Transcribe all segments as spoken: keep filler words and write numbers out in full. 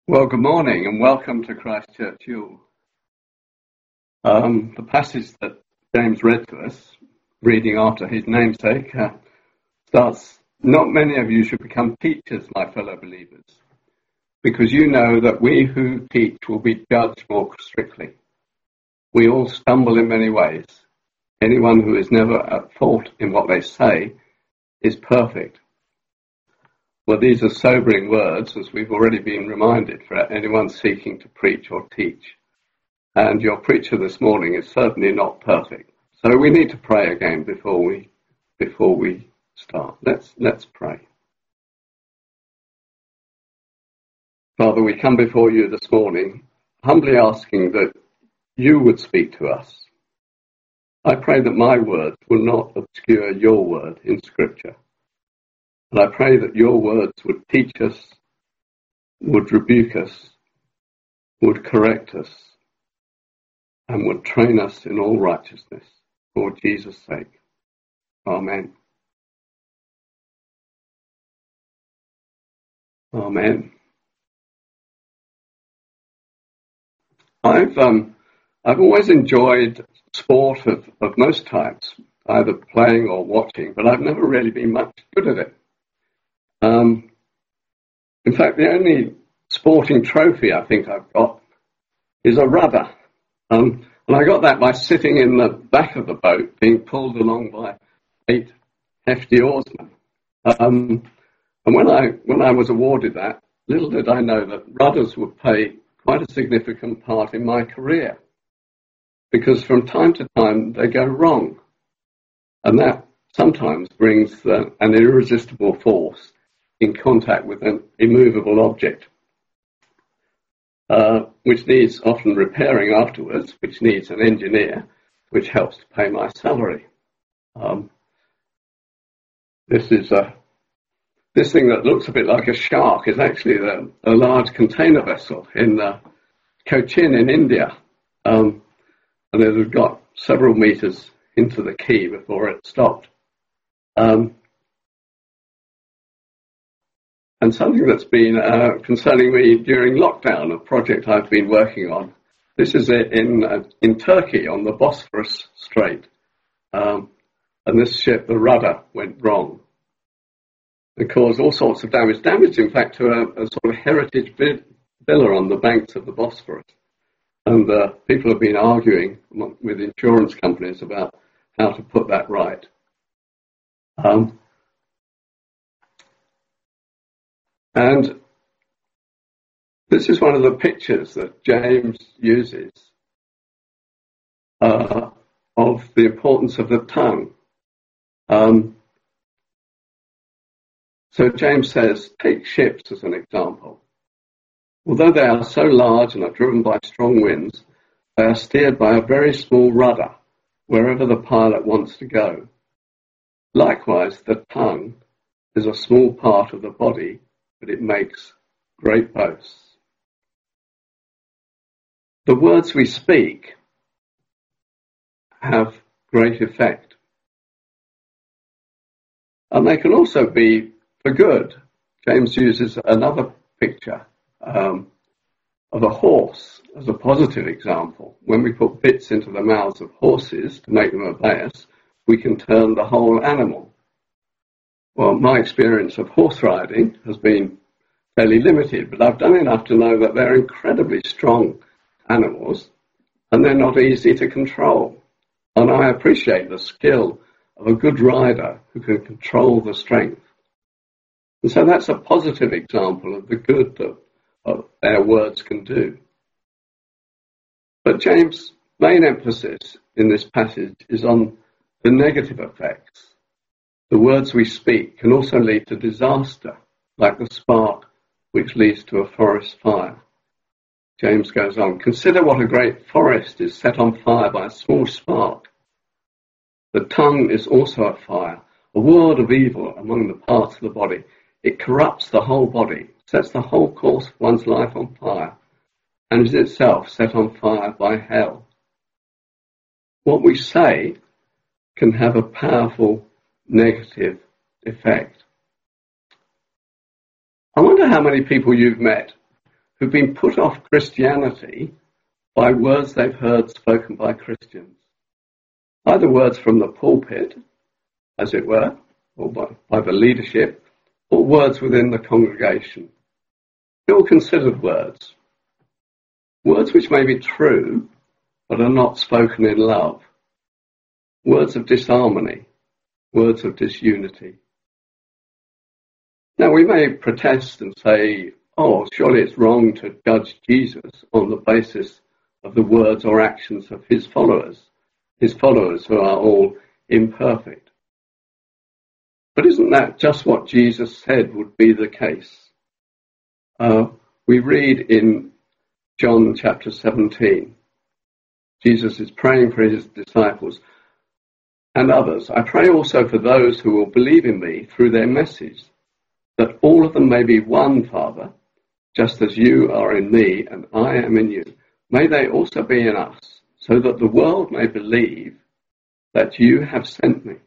Well, good morning and welcome to Christ Church Yule. Um, the passage that James read to us, reading after his namesake, uh, starts, "Not many of you should become teachers, my fellow believers, because you know that we who teach will be judged more strictly. We all stumble in many ways. Anyone who is never at fault in what they say is perfect." Well, these are sobering words, as we've already been reminded, for anyone seeking to preach or teach. And your preacher this morning is certainly not perfect. So we need to pray again before we before we start. Let's let's pray. Father, we come before you this morning, humbly asking that you would speak to us. I pray that my words will not obscure your word in Scripture. And I pray that your words would teach us, would rebuke us, would correct us, and would train us in all righteousness for Jesus' sake. Amen. Amen. I've um, I've always enjoyed sport of, of most types, either playing or watching, but I've never really been much good at it. Um, in fact, the only sporting trophy I think I've got is a rudder. Um, and I got that by sitting in the back of the boat being pulled along by eight hefty oarsmen. Um, and when I, when I was awarded that, little did I know that rudders would play quite a significant part in my career, because from time to time they go wrong. And that sometimes brings uh, an irresistible force in contact with an immovable object, uh, which needs often repairing afterwards, which needs an engineer, which helps to pay my salary. Um, this is a this thing that looks a bit like a shark is actually the, a large container vessel in uh, Cochin in India, um, and it had got several meters into the quay before it stopped. Um, And something that's been uh, concerning me during lockdown, a project I've been working on. This is in uh, in Turkey on the Bosphorus Strait. Um, and this ship, the rudder, went wrong. It caused all sorts of damage. Damage, in fact, to a, a sort of heritage villa on the banks of the Bosphorus. And uh, people have been arguing with insurance companies about how to put that right. Um, And this is one of the pictures that James uses uh, of the importance of the tongue. Um, so James says, take ships as an example. Although they are so large and are driven by strong winds, they are steered by a very small rudder wherever the pilot wants to go. Likewise, the tongue is a small part of the body, but it makes great boasts. The words we speak have great effect. And they can also be for good. James uses another picture um, of a horse as a positive example. When we put bits into the mouths of horses to make them obey us, we can turn the whole animal. Well, my experience of horse riding has been fairly limited, but I've done enough to know that they're incredibly strong animals and they're not easy to control. And I appreciate the skill of a good rider who can control the strength. And so that's a positive example of the good that uh, their words can do. But James' main emphasis in this passage is on the negative effects. The words we speak can also lead to disaster, like the spark which leads to a forest fire. James goes on, consider what a great forest is set on fire by a small spark. The tongue is also a fire, a world of evil among the parts of the body. It corrupts the whole body, sets the whole course of one's life on fire, and is itself set on fire by hell. What we say can have a powerful negative effect. I wonder how many people you've met who've been put off Christianity by words they've heard spoken by Christians. Either words from the pulpit, as it were, or by, by the leadership, or words within the congregation. Ill-considered words. Words which may be true, but are not spoken in love. Words of disharmony. Words of disunity. Now we may protest and say, oh, surely it's wrong to judge Jesus on the basis of the words or actions of his followers, his followers who are all imperfect. But isn't that just what Jesus said would be the case? Uh, we read in John chapter seventeen, Jesus is praying for his disciples and others. I pray also for those who will believe in me through their message, that all of them may be one, Father, just as you are in me and I am in you. May they also be in us, so that the world may believe that you have sent me.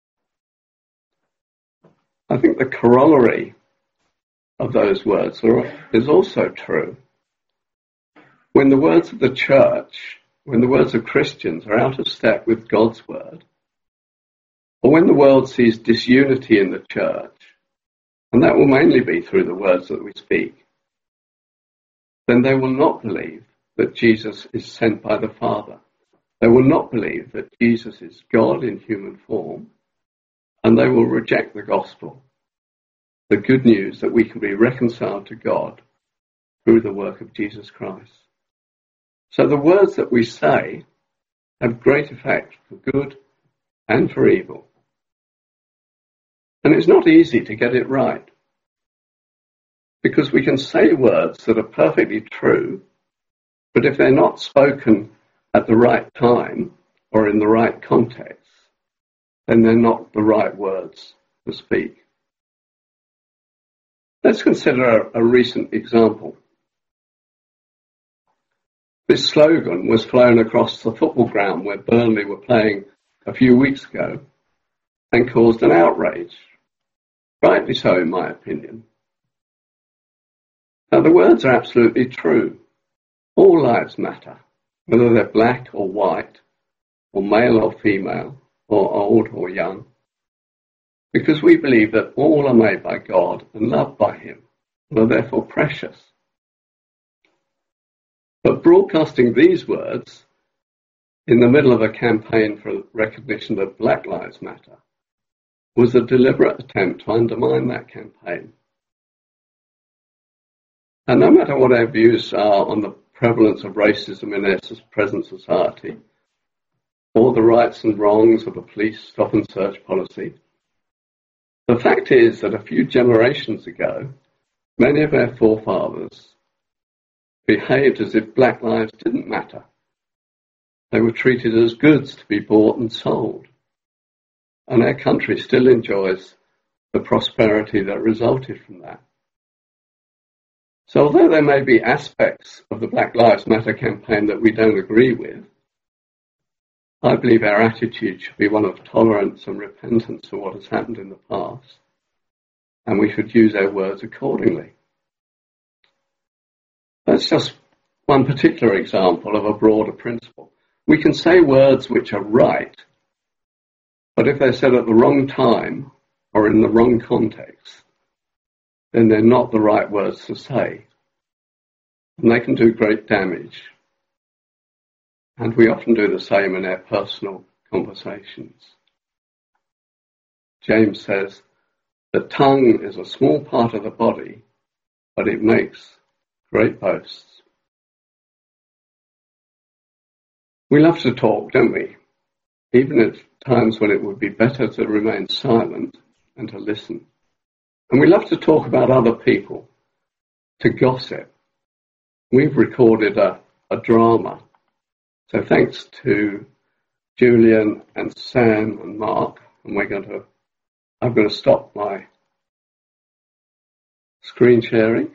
I think the corollary of those words are, is also true. When the words of the church, when the words of Christians are out of step with God's word, or when the world sees disunity in the church, and that will mainly be through the words that we speak, then they will not believe that Jesus is sent by the Father. They will not believe that Jesus is God in human form, and they will reject the gospel, the good news that we can be reconciled to God through the work of Jesus Christ. So the words that we say have great effect for good and for evil. And it's not easy to get it right, because we can say words that are perfectly true, but if they're not spoken at the right time or in the right context, then they're not the right words to speak. Let's consider a, a recent example. This slogan was flown across the football ground where Burnley were playing a few weeks ago and caused an outrage. Rightly so, in my opinion. Now, the words are absolutely true. All lives matter, whether they're black or white, or male or female, or old or young, because we believe that all are made by God and loved by him, and are therefore precious. But broadcasting these words in the middle of a campaign for recognition that Black Lives Matter was a deliberate attempt to undermine that campaign. And no matter what our views are on the prevalence of racism in our present society, or the rights and wrongs of a police stop and search policy, the fact is that a few generations ago, many of our forefathers behaved as if black lives didn't matter. They were treated as goods to be bought and sold. And our country still enjoys the prosperity that resulted from that. So although there may be aspects of the Black Lives Matter campaign that we don't agree with, I believe our attitude should be one of tolerance and repentance for what has happened in the past, and we should use our words accordingly. That's just one particular example of a broader principle. We can say words which are right, but if they're said at the wrong time or in the wrong context, then they're not the right words to say, and they can do great damage. And we often do the same in our personal conversations. James says, the tongue is a small part of the body, but it makes great boasts. We love to talk, don't we? Even at times when it would be better to remain silent and to listen. And we love to talk about other people, to gossip. We've recorded a, a drama. So thanks to Julian and Sam and Mark, and we're going to, I'm going to stop my screen sharing.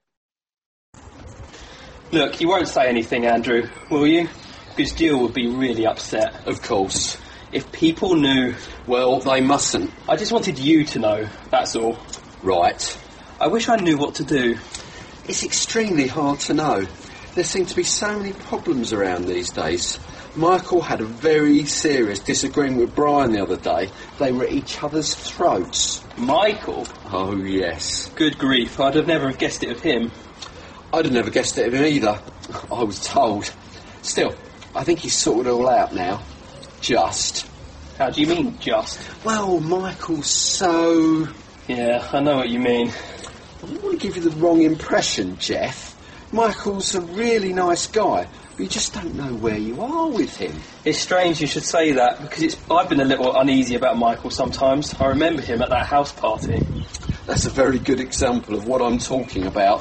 Look, you won't say anything, Andrew, will you? Because Jill would be really upset. Of course. If people knew... Well, they mustn't. I just wanted you to know, that's all. Right. I wish I knew what to do. It's extremely hard to know. There seem to be so many problems around these days. Michael had a very serious disagreement with Brian the other day. They were at each other's throats. Michael? Oh, yes. Good grief, I'd have never guessed it of him. I'd have never guessed it of him either. I was told. Still, I think he's sorted it all out now. Just. How do you mean, just? Well, Michael's so... Yeah, I know what you mean. I don't want to give you the wrong impression, Jeff. Michael's a really nice guy, but you just don't know where you are with him. It's strange you should say that, because it's, I've been a little uneasy about Michael sometimes. I remember him at that house party. That's a very good example of what I'm talking about.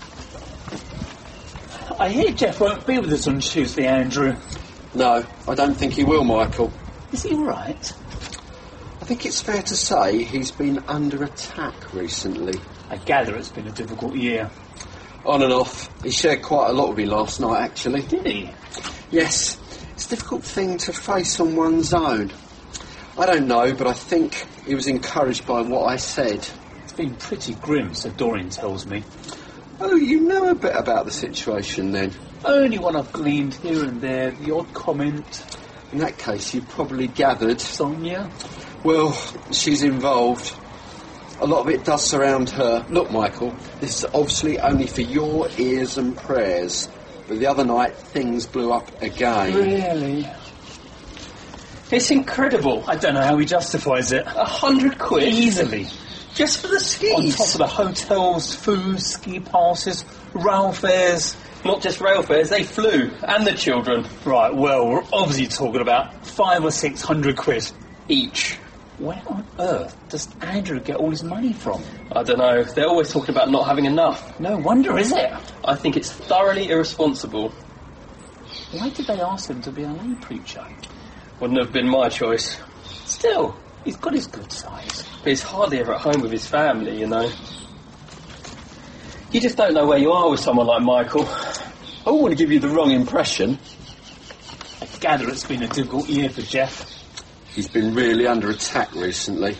I hear Jeff won't be with us on Tuesday, Andrew. No, I don't think he will, Michael. Is he all right? I think it's fair to say he's been under attack recently. I gather it's been a difficult year. On and off. He shared quite a lot with me last night, actually. Did he? Yes. It's a difficult thing to face on one's own. I don't know, but I think he was encouraged by what I said. It's been pretty grim, so Dorian tells me. Oh, you know a bit about the situation then? Only one I've gleaned here and there, the odd comment. In that case, you probably gathered... Sonia? Well, she's involved. A lot of it does surround her. Look, Michael, this is obviously only for your ears and prayers. But the other night, things blew up again. Really? It's incredible. I don't know how he justifies it. A hundred quid? Easily. Just for the skis? On top of the hotels, food, ski passes, rail fares. Not just rail fares, they flew. And the children. Right, well, we're obviously talking about five or six hundred quid. Each. Where on earth does Andrew get all his money from? I don't know. They're always talking about not having enough. No wonder, is it? I think it's thoroughly irresponsible. Why did they ask him to be a lay preacher? Wouldn't have been my choice. Still, he's got his good sides. But he's hardly ever at home with his family, you know. You just don't know where you are with someone like Michael. I don't want to give you the wrong impression. I gather it's been a difficult year for Jeff. He's been really under attack recently.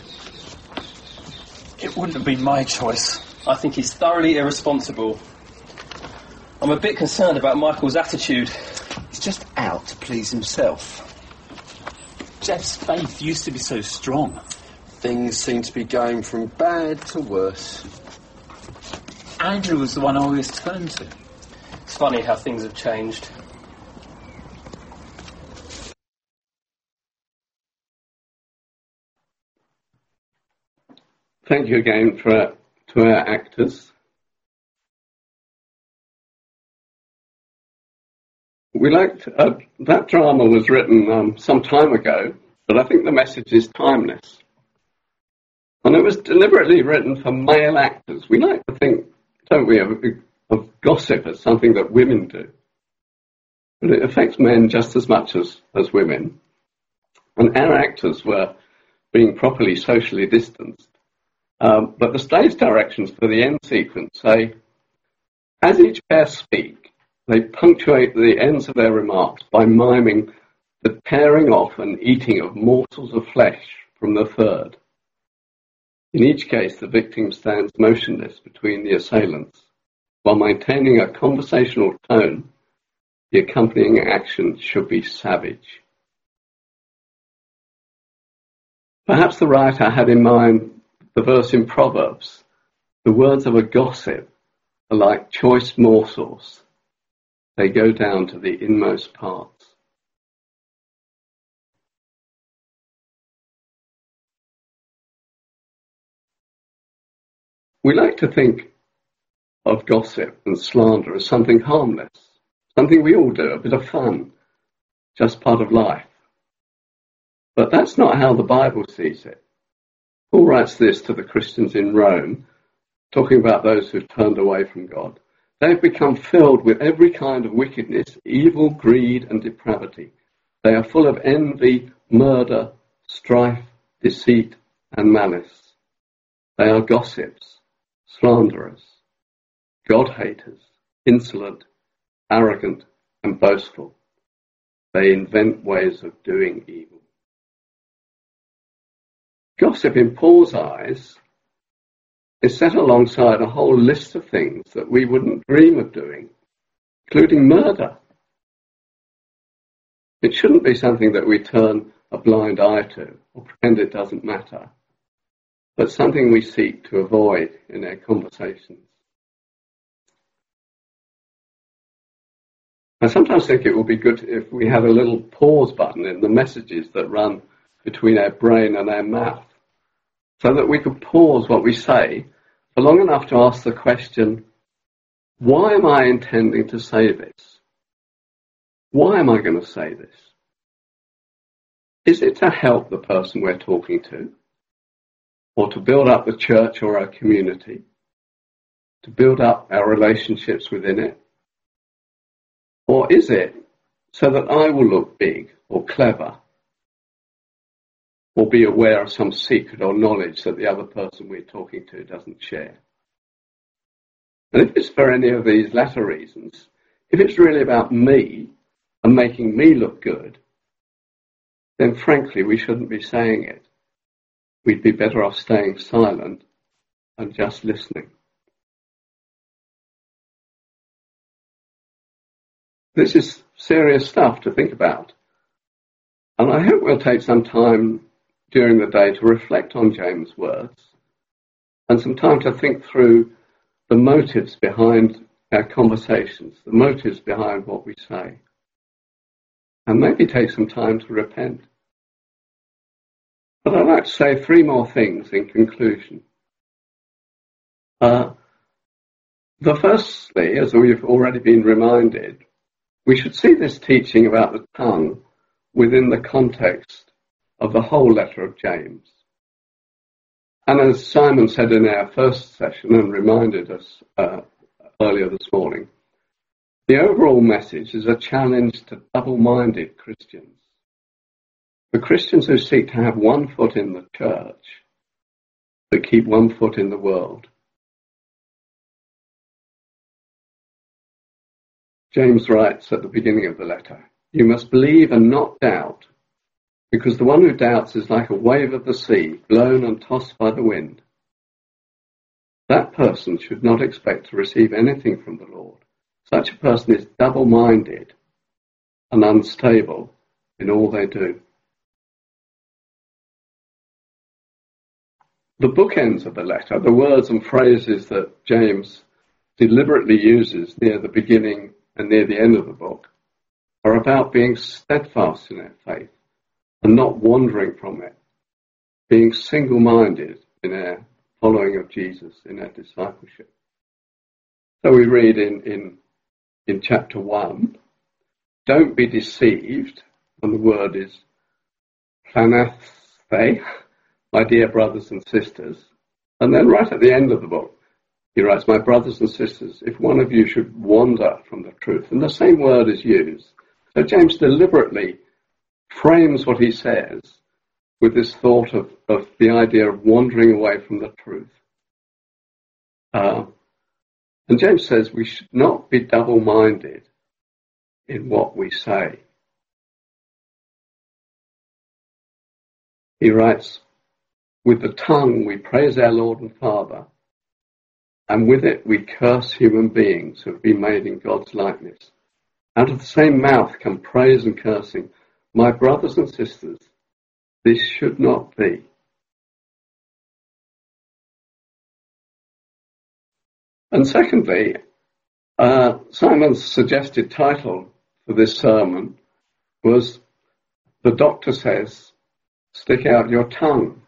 It wouldn't have been my choice. I think he's thoroughly irresponsible. I'm a bit concerned about Michael's attitude. He's just out to please himself. Jeff's faith used to be so strong. Things seem to be going from bad to worse. Andrew was the one I always turned to. It's funny how things have changed. Thank you again for, to our actors. We liked, uh, that drama was written um, some time ago, but I think the message is timeless. And it was deliberately written for male actors. We like to think, don't we, of, of gossip as something that women do. But it affects men just as much as, as women. And our actors were being properly socially distanced. Um, but the stage directions for the end sequence say, as each pair speak, they punctuate the ends of their remarks by miming the tearing off and eating of morsels of flesh from the third. In each case, the victim stands motionless between the assailants, while maintaining a conversational tone. The accompanying action should be savage. Perhaps the writer had in mind the verse in Proverbs, the words of a gossip are like choice morsels. They go down to the inmost parts. We like to think of gossip and slander as something harmless, something we all do, a bit of fun, just part of life. But that's not how the Bible sees it. Paul writes this to the Christians in Rome, talking about those who've turned away from God. They have become filled with every kind of wickedness, evil, greed, and depravity. They are full of envy, murder, strife, deceit, and malice. They are gossips, slanderers, God-haters, insolent, arrogant, and boastful. They invent ways of doing evil. Gossip, in Paul's eyes, is set alongside a whole list of things that we wouldn't dream of doing, including murder. It shouldn't be something that we turn a blind eye to or pretend it doesn't matter, but something we seek to avoid in our conversations. I sometimes think it would be good if we had a little pause button in the messages that run between our brain and our mouth, so that we could pause what we say for long enough to ask the question, why am I intending to say this? Why am I going to say this? Is it to help the person we're talking to? Or to build up the church or our community? To build up our relationships within it? Or is it so that I will look big or clever? Or be aware of some secret or knowledge that the other person we're talking to doesn't share? And if it's for any of these latter reasons, if it's really about me and making me look good, then frankly we shouldn't be saying it. We'd be better off staying silent and just listening. This is serious stuff to think about. And I hope we'll take some time during the day to reflect on James' words and some time to think through the motives behind our conversations, the motives behind what we say, and maybe take some time to repent. But I'd like to say three more things in conclusion. Uh, the firstly, as we've already been reminded, we should see this teaching about the tongue within the context of the whole letter of James. And as Simon said in our first session and reminded us uh, earlier this morning, the overall message is a challenge to double-minded Christians. The Christians who seek to have one foot in the church, but keep one foot in the world. James writes at the beginning of the letter, "You must believe and not doubt, because the one who doubts is like a wave of the sea, blown and tossed by the wind. That person should not expect to receive anything from the Lord. Such a person is double-minded and unstable in all they do." The bookends of the letter, the words and phrases that James deliberately uses near the beginning and near the end of the book, are about being steadfast in our faith and not wandering from it, being single-minded in our following of Jesus, in our discipleship. So we read in, in, in chapter one, "Don't be deceived," and the word is planathe, "my dear brothers and sisters." And then right at the end of the book, he writes, "My brothers and sisters, if one of you should wander from the truth," and the same word is used. So James deliberately frames what he says with this thought of, of the idea of wandering away from the truth. Uh, and James says we should not be double-minded in what we say. He writes, "With the tongue we praise our Lord and Father, and with it we curse human beings who have been made in God's likeness. Out of the same mouth come praise and cursing. My brothers and sisters, this should not be." And secondly, uh, Simon's suggested title for this sermon was, "The Doctor Says, Stick Out Your Tongue."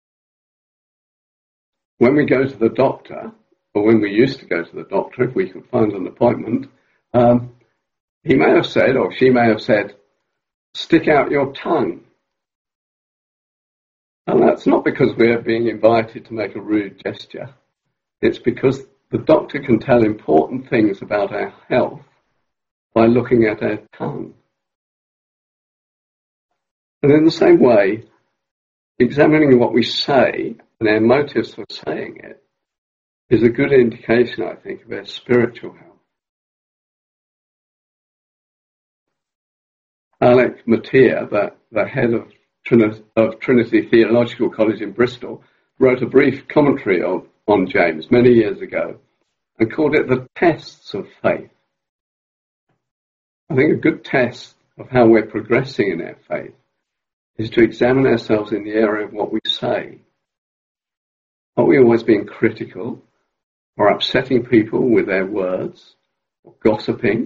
When we go to the doctor, or when we used to go to the doctor, if we could find an appointment, um, he may have said, or she may have said, "Stick out your tongue." And that's not because we're being invited to make a rude gesture. It's because the doctor can tell important things about our health by looking at our tongue. And in the same way, examining what we say and our motives for saying it is a good indication, I think, of our spiritual health. Alec Motyer, the, the head of Trinity, of Trinity Theological College in Bristol, wrote a brief commentary of on James many years ago and called it the tests of faith. I think a good test of how we're progressing in our faith is to examine ourselves in the area of what we say. Are we always being critical or upsetting people with their words or gossiping?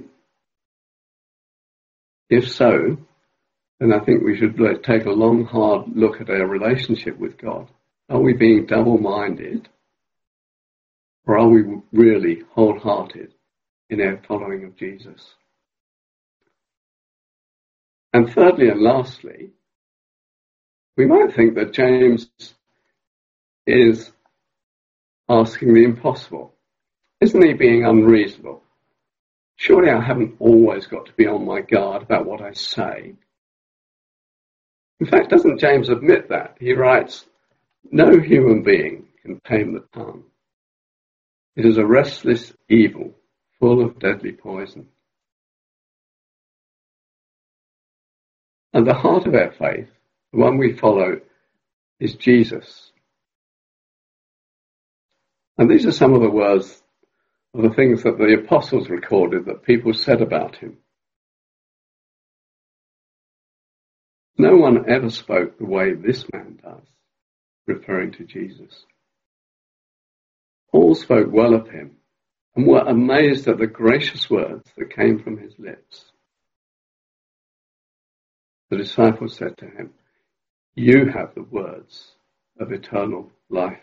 If so, then I think we should take a long, hard look at our relationship with God. Are we being double-minded, or are we really wholehearted in our following of Jesus? And thirdly and lastly, we might think that James is asking the impossible. Isn't he being unreasonable? Surely I haven't always got to be on my guard about what I say. In fact, doesn't James admit that? He writes, "No human being can tame the tongue. It is a restless evil, full of deadly poison." And the heart of our faith, the one we follow, is Jesus. And these are some of the words of the things that the apostles recorded that people said about him. No one ever spoke the way this man does, referring to Jesus. All spoke well of him and were amazed at the gracious words that came from his lips. The disciples said to him, "You have the words of eternal life."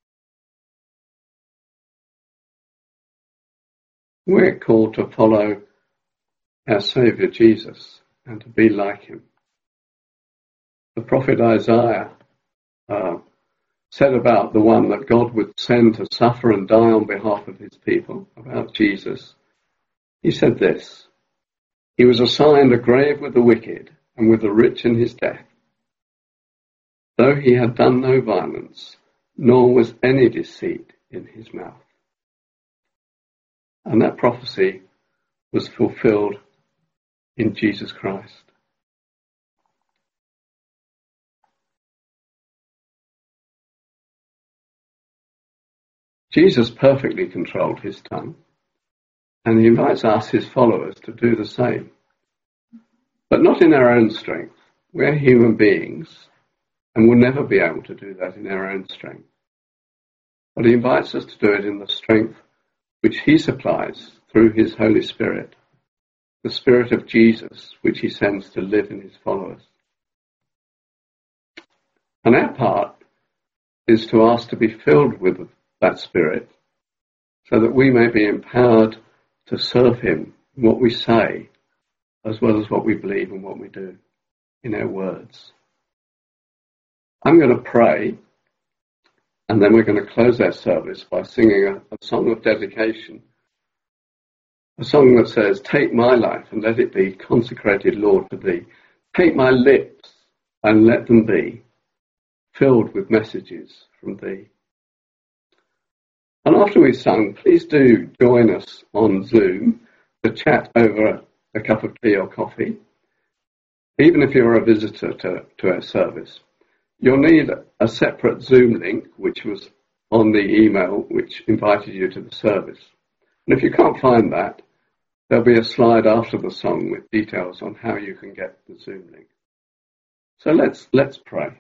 We're called to follow our Saviour Jesus and to be like him. The prophet Isaiah uh, said about the one that God would send to suffer and die on behalf of his people, about Jesus. He said this, "He was assigned a grave with the wicked and with the rich in his death. Though he had done no violence, nor was any deceit in his mouth." And that prophecy was fulfilled in Jesus Christ. Jesus perfectly controlled his tongue, and he invites us, his followers, to do the same. But not in our own strength. We're human beings, and we'll never be able to do that in our own strength. But he invites us to do it in the strength which he supplies through his Holy Spirit, the Spirit of Jesus, which he sends to live in his followers. And our part is to ask to be filled with that Spirit, so that we may be empowered to serve him in what we say, as well as what we believe and what we do in our words. I'm going to pray, and then we're going to close our service by singing a, a song of dedication, a song that says, "Take my life and let it be consecrated, Lord, to thee. Take my lips and let them be filled with messages from thee." And after we've sung, please do join us on Zoom to chat over a cup of tea or coffee. Even if you're a visitor to, to our service, you'll need a separate Zoom link, which was on the email which invited you to the service. And if you can't find that, there'll be a slide after the song with details on how you can get the Zoom link. So let's let's pray.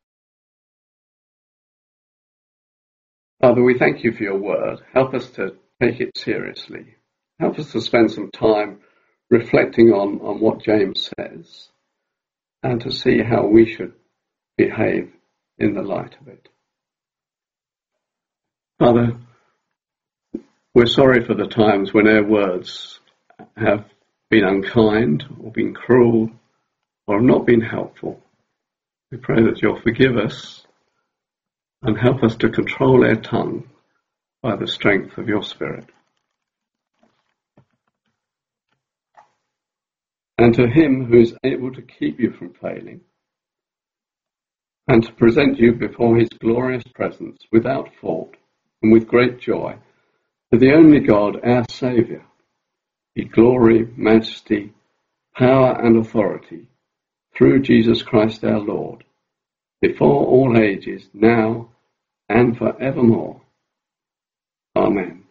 Father, we thank you for your word. Help us to take it seriously. Help us to spend some time reflecting on, on what James says and to see how we should behave in the light of it. Father, we're sorry for the times when our words have been unkind or been cruel or have not been helpful. We pray that you'll forgive us and help us to control our tongue by the strength of your Spirit. And to him who is able to keep you from failing and to present you before his glorious presence without fault and with great joy, to the only God, our Saviour, be glory, majesty, power and authority through Jesus Christ our Lord, before all ages, now and forevermore. Amen.